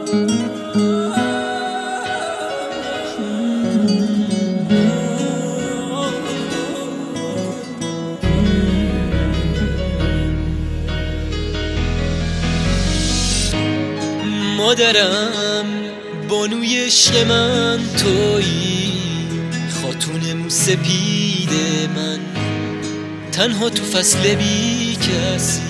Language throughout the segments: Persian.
مادرم بانوی عشق من تویی، خاتون موسپید من، تنها تو فصل بی کسی.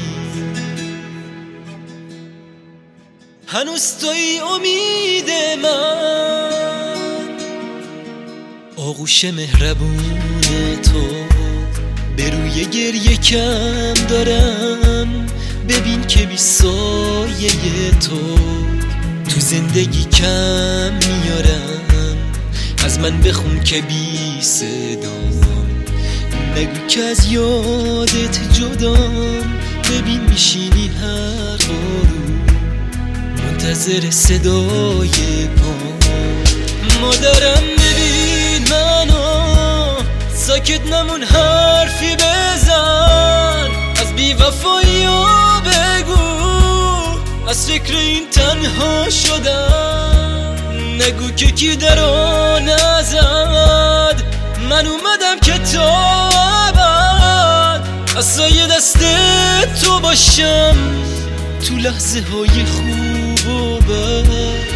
هنوز تویی امید من، آغوش مهربون تو. به روی گریه کم دارم، ببین که بی سایه تو زندگی کم میارم. از من بخون که بی صدام، نگو که از یادت جدام. ببین میشینی هر غروب منتظر صدای پام. مادرم ببین منو، ساکت نمون حرفی بزن. از بی وفایی بگو، از فکر این تنها شدم. نگو که کی درو نزد، من اومدم که تا ابد از سایه دست تو باشم، تو لحظه های خوب و بد.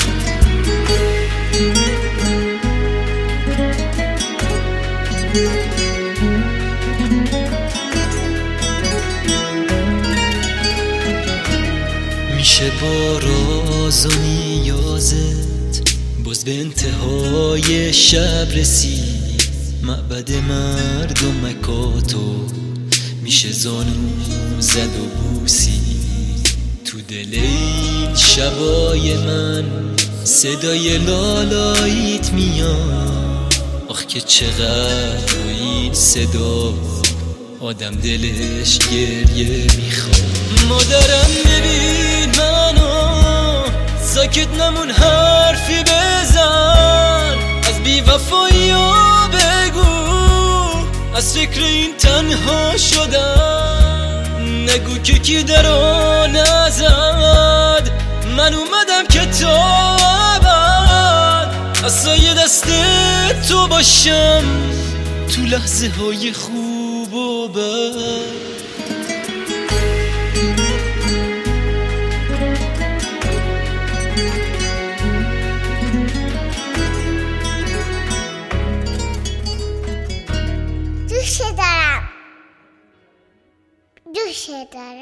میشه با راز و نیازت باز به انتهای شب رسید. معبد مردم مکاتو میشه زانو زد و بوسی. تو دل این شبای من صدای لالاییت میاد. آخ که چقدر این صدا آدم دلش گریه میخواد. مادرم ببین منو، ساکت نمون حرفی بزن. از بی وفایی بگو، از فکر این تنها شدم. نگو که کی درو نزد، من اومدم که تا ابد از سایه دست تو باشم، تو لحظه های خوب و بد. دوست دارم.